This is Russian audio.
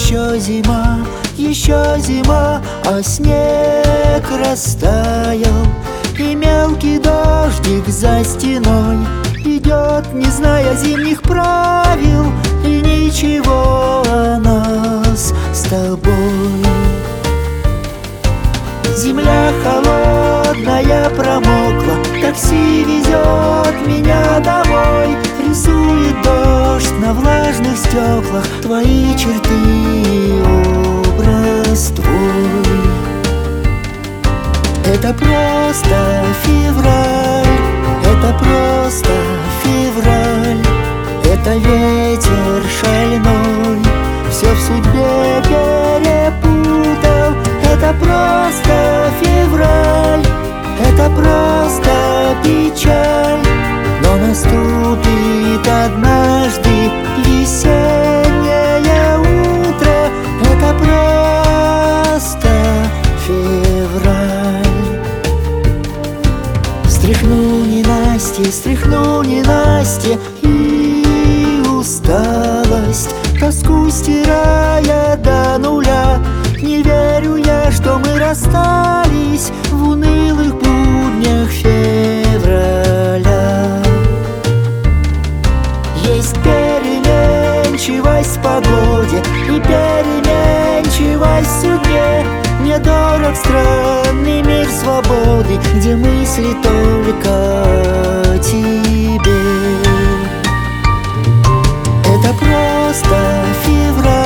еще зима, а снег растаял, и мелкий дождик за стеной идет, не зная зимних правил и ничего о нас с тобой. Земля холодная промокла, такси везет меня домой. Рисует дождь на влажных стеклах твои черты и образ твой. Это просто февраль, это просто февраль. Это ветер шальной все в судьбе перепутал. Это просто февраль, это просто печаль. Но наступит однажды весеннее утро. Это просто февраль. Стряхну ненастье и усталость, тоску стирая до нуля. Не верю я, что мы расстались в унылых буднях февраля. Есть переменчивость в погоде и переменчивость в судьбе. Мне дорог странный мир свободы, где мысли только о тебе. Это просто февраль.